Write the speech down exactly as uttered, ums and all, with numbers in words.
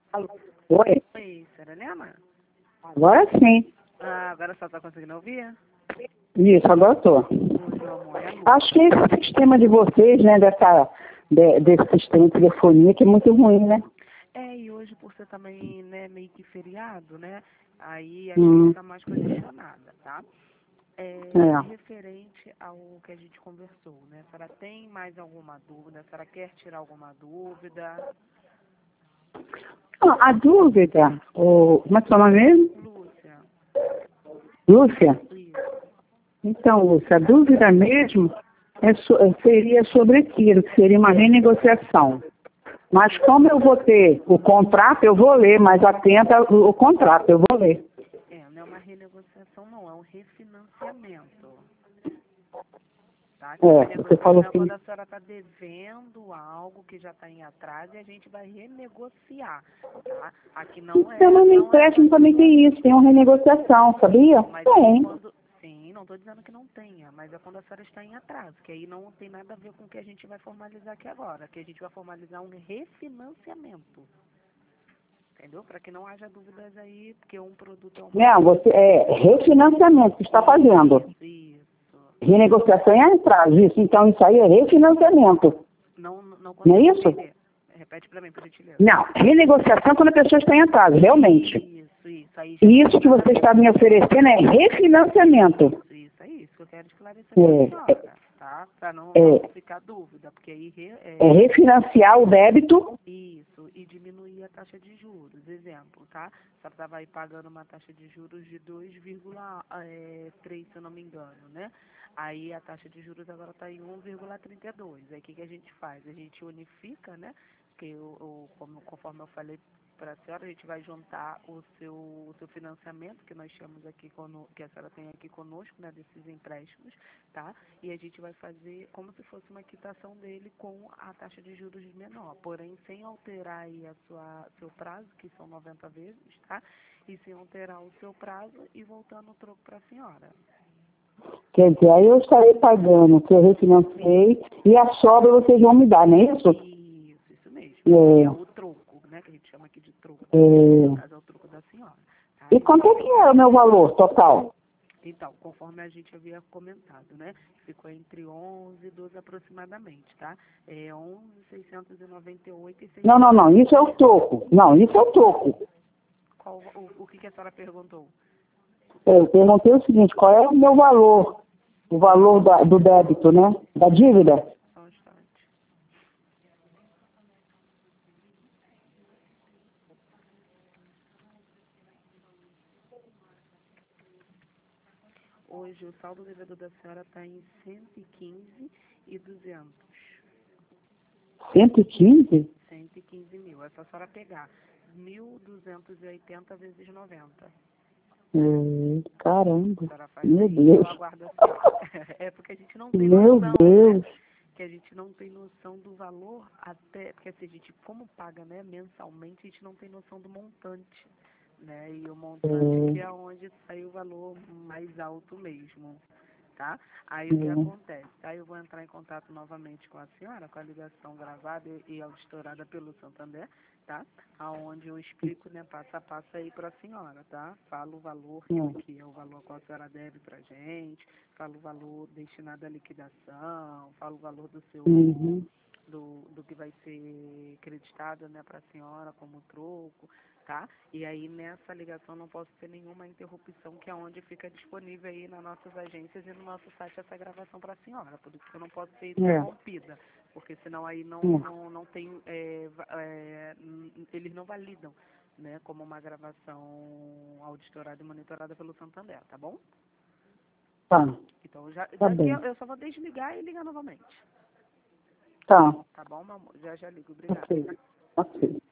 Alô? Oi? Oi, senhora Helena? Agora sim. Ah, agora só está conseguindo ouvir? Isso, agora estou. Oi, meu amor, é Lu. Acho que esse sistema de vocês, né, dessa, de- desse sistema de telefonia, que é muito ruim, né? É, e hoje, por ser também, né, meio que feriado, né, aí a Hum, gente está mais condicionada, tá? É, é. referente ao que a gente conversou, né? A senhora tem mais alguma dúvida? A senhora quer tirar alguma dúvida? Ah, a dúvida, o, como é que é o nome mesmo? Lúcia, Lúcia? isso. Então, Lúcia, a dúvida mesmo é so- seria sobre aquilo, que seria uma renegociação. Mas como eu vou ter o contrato, eu vou ler, mas atenta o, o contrato, eu vou ler. É, não é uma renegociação, não, é um refinanciamento. Tá? Que É, uma você falou negociação é assim, quando a senhora está devendo algo que já está em atraso e a gente vai renegociar, tá? Aqui não então, é, mas no não é, empréstimo também tem isso, tem uma renegociação, sabia? mas aí Tem. quando, sim, não estou dizendo que não tenha, mas é quando a senhora está em atraso, que aí não tem nada a ver com o que a gente vai formalizar aqui agora, que a gente vai formalizar um refinanciamento, entendeu? Para que não haja dúvidas aí, porque um produto é uma Não, coisa. você, é refinanciamento que está fazendo. Isso, isso. Renegociação é atrás, isso. Então, isso aí é refinanciamento. Não, não Não é consegui isso? entender. Repete para mim, por gentileza. Não, renegociação é quando a pessoa está em atraso, realmente. Isso, isso. Aí já E não isso tem que nada a você ver. está me oferecendo é refinanciamento. Isso, isso, é isso que eu quero esclarecer para a É, senhora, é, tá? Para não, é, não ficar dúvida, porque aí re- é é, refinanciar o débito. isso, e diminuir a taxa de juros. Exemplo, tá? Você estava aí pagando uma taxa de juros de dois vírgula três, se eu não me engano, né? Aí a taxa de juros agora está em um vírgula trinta e dois. Aí o que, que a gente faz? A gente unifica, né? Porque eu, eu, como, conforme eu falei para a senhora, a gente vai juntar o seu, o seu financiamento, que nós temos aqui, cono, que a senhora tem aqui conosco, né? Desses empréstimos, tá? E a gente vai fazer como se fosse uma quitação dele com a taxa de juros menor, porém sem alterar aí a sua, seu prazo, que são noventa vezes, tá? E sem alterar o seu prazo e voltando o troco para a senhora. Quer dizer, aí eu estarei pagando o que eu refinanciei e a sobra vocês vão me dar, não é isso? Isso, isso mesmo. Que é o troco, né? Que a gente chama aqui de troco. É, No é. caso é o troco da senhora. Tá? E quanto é que é o meu valor total? Então, conforme a gente havia comentado, né? Ficou entre onze e doze aproximadamente, tá? É onze, seiscentos e noventa e oito e Não, não, seiscentos. não, isso é o toco. Não, isso é o toco. Qual, o, o que, que a senhora perguntou? É, eu perguntei o seguinte, qual é o meu valor? O valor da- do débito, né? Da dívida? Só um instante. Hoje o saldo devedor da senhora está em cento e quinze e duzentos. cento e quinze? cento e quinze mil. É só a senhora pegar mil duzentos e oitenta vezes noventa. É, caramba, A senhora faz meu aí e eu Deus. aguardo a senhora. É porque a gente não tem Meu noção, né? Deus. Que a gente não tem noção do valor até, porque assim, a gente como paga, né, mensalmente, a gente não tem noção do montante, né? E o montante que É, é onde sai o valor mais alto mesmo, tá? Aí o que é, acontece? Aí eu vou entrar em contato novamente com a senhora, com a ligação gravada e e auditorada pelo Santander, tá? Aonde eu explico, né, passo a passo aí para a senhora, tá? Falo o valor que, é. que é o valor que a senhora deve pra gente, falo o valor destinado à liquidação, falo o valor do seu Uhum. do, do que vai ser creditado, né, para a senhora como troco, tá? E aí nessa ligação não posso ter nenhuma interrupção, que é onde fica disponível aí nas nossas agências e no nosso site essa gravação para a senhora, por isso que eu não posso ser É, interrompida, porque senão aí não, é. não, não tem, é, va- é, n- eles não validam, né, como uma gravação auditorada e monitorada pelo Santander, tá bom? Tá, Então já, tá daqui bem. eu eu só vou desligar e ligar novamente, Tá, tá bom, meu amor? Já já ligo, obrigada. ok, ok.